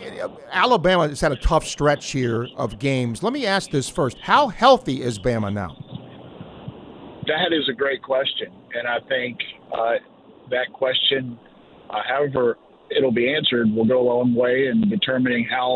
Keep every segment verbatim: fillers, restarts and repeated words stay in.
Alabama has had a tough stretch here of games. Let me ask this first. How healthy is Bama now? That is a great question. And I think uh, that question, uh, however it'll be answered, will go a long way in determining how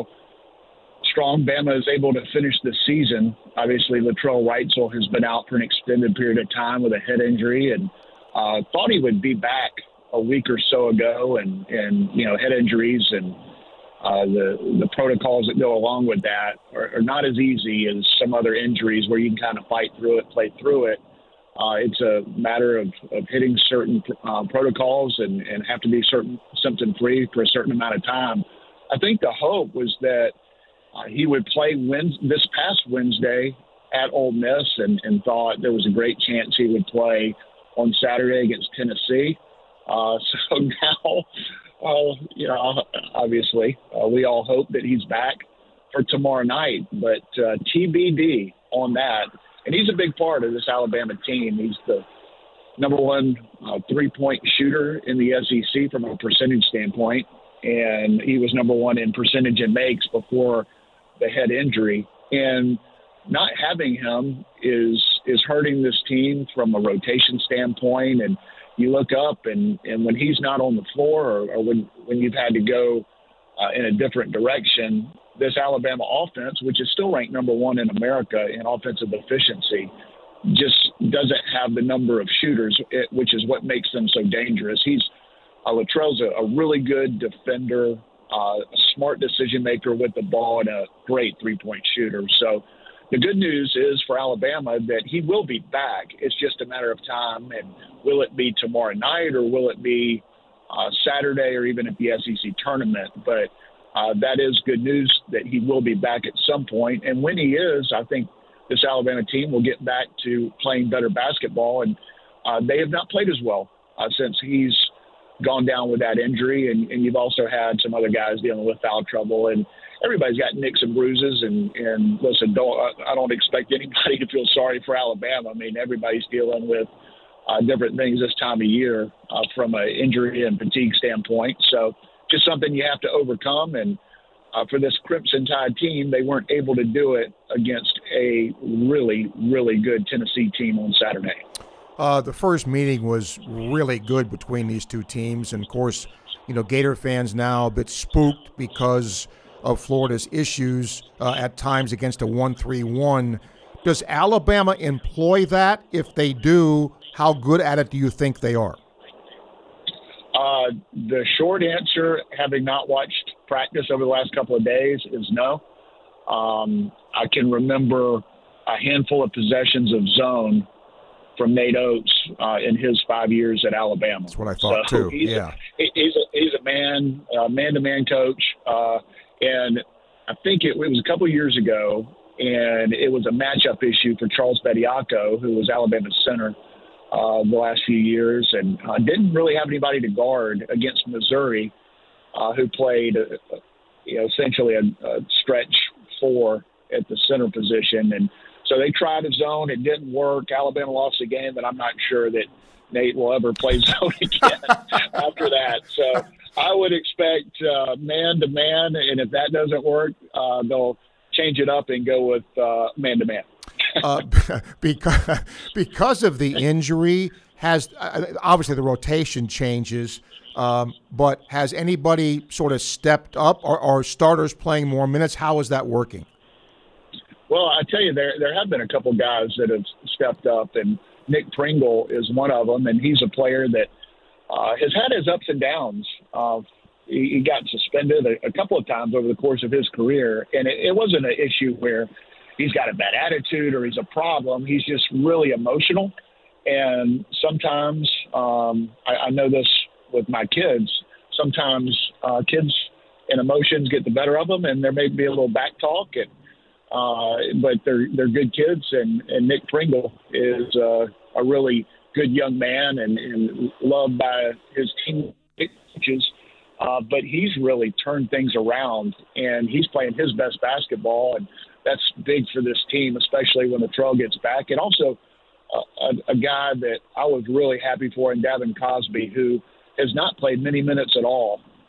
strong Bama is able to finish the season. Obviously, Latrell Wrightsell has been out for an extended period of time with a head injury, and uh, thought he would be back a week or so ago. And, and you know, head injuries and uh, the the protocols that go along with that are, are not as easy as some other injuries where you can kind of fight through it, play through it. Uh, it's a matter of, of hitting certain uh, protocols and, and have to be certain symptom-free for a certain amount of time. I think the hope was that uh, he would play Wednesday, this past Wednesday at Ole Miss, and, and thought there was a great chance he would play on Saturday against Tennessee. Uh, so now, uh, you know, obviously, uh, we all hope that he's back for tomorrow night, but uh, T B D on that. And he's a big part of this Alabama team. He's the number one uh, three-point shooter in the S E C from a percentage standpoint, and he was number one in percentage and makes before the head injury. And not having him is is hurting this team from a rotation standpoint. And you look up, and, and when he's not on the floor, or, or when, when you've had to go uh, in a different direction, this Alabama offense, which is still ranked number one in America in offensive efficiency, just doesn't have the number of shooters, which is what makes them so dangerous. He's uh, Latrell's a, a really good defender, uh, a smart decision maker with the ball, and a great three-point shooter. So the good news is for Alabama that he will be back. It's just a matter of time. And will it be tomorrow night, or will it be uh, Saturday, or even at the S E C tournament? But Uh, that is good news that he will be back at some point. And when he is, I think this Alabama team will get back to playing better basketball. And uh, they have not played as well uh, since he's gone down with that injury. And, and you've also had some other guys dealing with foul trouble. And everybody's got nicks and bruises. And, and listen, don't, I don't expect anybody to feel sorry for Alabama. I mean, everybody's dealing with uh, different things this time of year uh, from an injury and fatigue standpoint. So, just something you have to overcome. And uh, for this Crimson Tide team, they weren't able to do it against a really, really good Tennessee team on Saturday. Uh, the first meeting was really good between these two teams. And, of course, you know, Gator fans now a bit spooked because of Florida's issues uh, at times against a one three one. Does Alabama employ that? If they do, how good at it do you think they are? Uh, the short answer, having not watched practice over the last couple of days, is no. Um, I can remember a handful of possessions of zone from Nate Oates uh, in his five years at Alabama. That's what I thought, so too. He's yeah. A, he's, a, he's a man, uh, man-to-man coach. Uh, and I think it, it was a couple of years ago, and it was a matchup issue for Charles Bediako, who was Alabama's center Uh, the last few years, and uh, didn't really have anybody to guard against Missouri, uh, who played, uh, you know, essentially a, a stretch four at the center position. And so they tried a zone. It didn't work. Alabama lost the game, but I'm not sure that Nate will ever play zone again after that. So I would expect uh, man-to-man, and if that doesn't work, uh, they'll change it up and go with uh, man-to-man. uh, because because of the injury, has uh, obviously the rotation changes, um, but has anybody sort of stepped up, or are starters playing more minutes? How is that working? Well, I tell you, there there have been a couple guys that have stepped up, and Nick Pringle is one of them, and he's a player that uh, has had his ups and downs. Uh, he, he got suspended a, a couple of times over the course of his career, and it, it wasn't an issue where he's got a bad attitude or he's a problem. He's just really emotional. And sometimes, um, I, I know this with my kids, sometimes uh, kids and emotions get the better of them, and there may be a little back talk, and, uh, but they're they're good kids. And, and Nick Pringle is uh, a really good young man and, and loved by his team coaches. Uh, but he's really turned things around, and he's playing his best basketball, and that's big for this team, especially when the Latrell gets back. And also uh, a, a guy that I was really happy for in Davin Cosby, who has not played many minutes at all.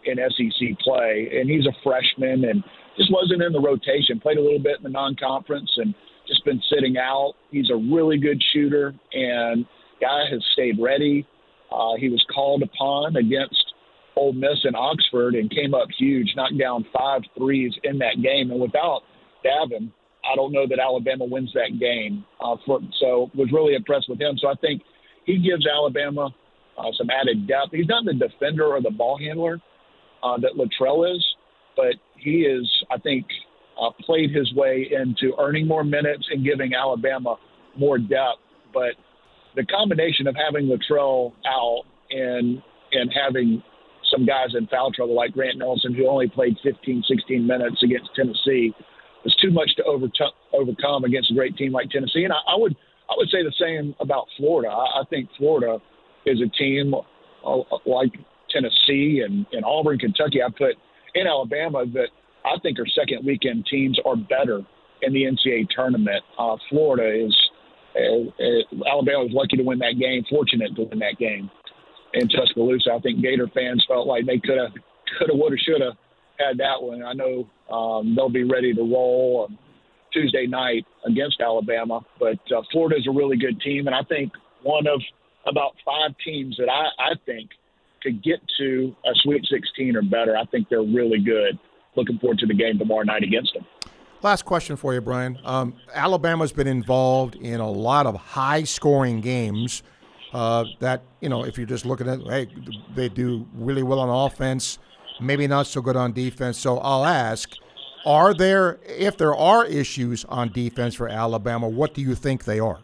in S E C play, and he's a freshman and just wasn't in the rotation. Played a little bit in the non-conference and just been sitting out. He's a really good shooter, and guy has stayed ready. Uh, he was called upon against Ole Miss and Oxford and came up huge, knocked down five threes in that game. And without Davin, I don't know that Alabama wins that game. Uh, for, so was really impressed with him. So I think he gives Alabama uh, some added depth. He's not the defender or the ball handler uh, that Latrell is, but he is, I think, uh, played his way into earning more minutes and giving Alabama more depth. But the combination of having Latrell out and and having some guys in foul trouble like Grant Nelson, who only played fifteen, sixteen minutes against Tennessee, was too much to over, overcome against a great team like Tennessee. And I, I would I would say the same about Florida. I, I think Florida is a team uh, like Tennessee and, and Auburn, Kentucky. I put in Alabama that I think our second weekend teams are better in the N C double A tournament. Uh, Florida is uh, uh, Alabama was lucky to win that game, fortunate to win that game in Tuscaloosa. I think Gator fans felt like they could have, could have, would have, should have had that one. I know um, they'll be ready to roll on Tuesday night against Alabama, but uh, Florida is a really good team, and I think one of about five teams that I, I think could get to a Sweet sixteen or better. I think they're really good. Looking forward to the game tomorrow night against them. Last question for you, Brian. Um, Alabama's been involved in a lot of high-scoring games uh, that, you know, if you're just looking at, hey, they do really well on offense, maybe not so good on defense. So I'll ask, are there, if there are issues on defense for Alabama, what do you think they are?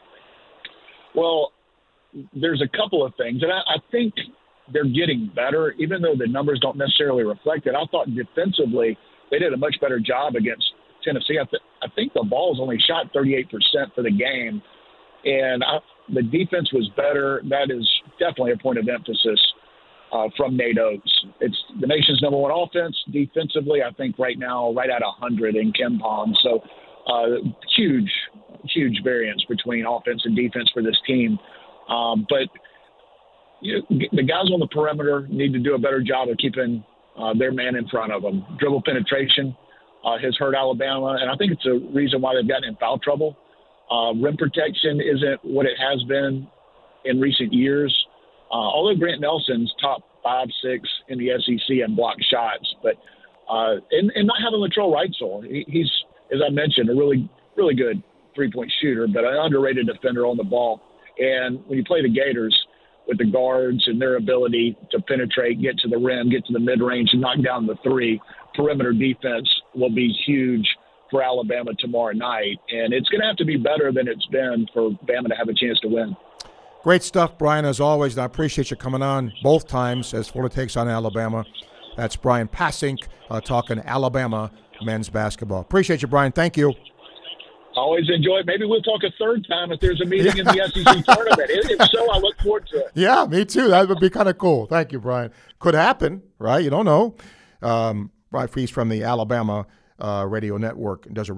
Well, there's a couple of things, and I, I think they're getting better, even though the numbers don't necessarily reflect it. I thought defensively they did a much better job against Tennessee. I, th- I think the Vols only shot thirty-eight percent for the game, and I, the defense was better. That is definitely a point of emphasis uh, from Nate Oates. It's the nation's number one offense. Defensively, I think right now, right at one hundred in KenPom. So uh, huge, huge variance between offense and defense for this team. Um, but you know, the guys on the perimeter need to do a better job of keeping uh, their man in front of them. Dribble penetration uh, has hurt Alabama, and I think it's a reason why they've gotten in foul trouble. Uh, rim protection isn't what it has been in recent years. Uh, although Grant Nelson's top five, six in the S E C in block shots, but uh, and, and not having Latrell Wrightsell, he, he's, as I mentioned, a really, really good three-point shooter, but an underrated defender on the ball. And when you play the Gators with the guards and their ability to penetrate, get to the rim, get to the mid-range, and knock down the three, perimeter defense will be huge for Alabama tomorrow night. And it's going to have to be better than it's been for Bama to have a chance to win. Great stuff, Brian, as always. And I appreciate you coming on both times as Florida takes on Alabama. That's Brian Passink uh, talking Alabama men's basketball. Appreciate you, Brian. Thank you. Always enjoy it. Maybe we'll talk a third time if there's a meeting in the S E C tournament. If so, I look forward to it. Yeah, me too. That would be kind of cool. Thank you, Brian. Could happen, right? You don't know. Um, Brian Feast from the Alabama uh, Radio Network does a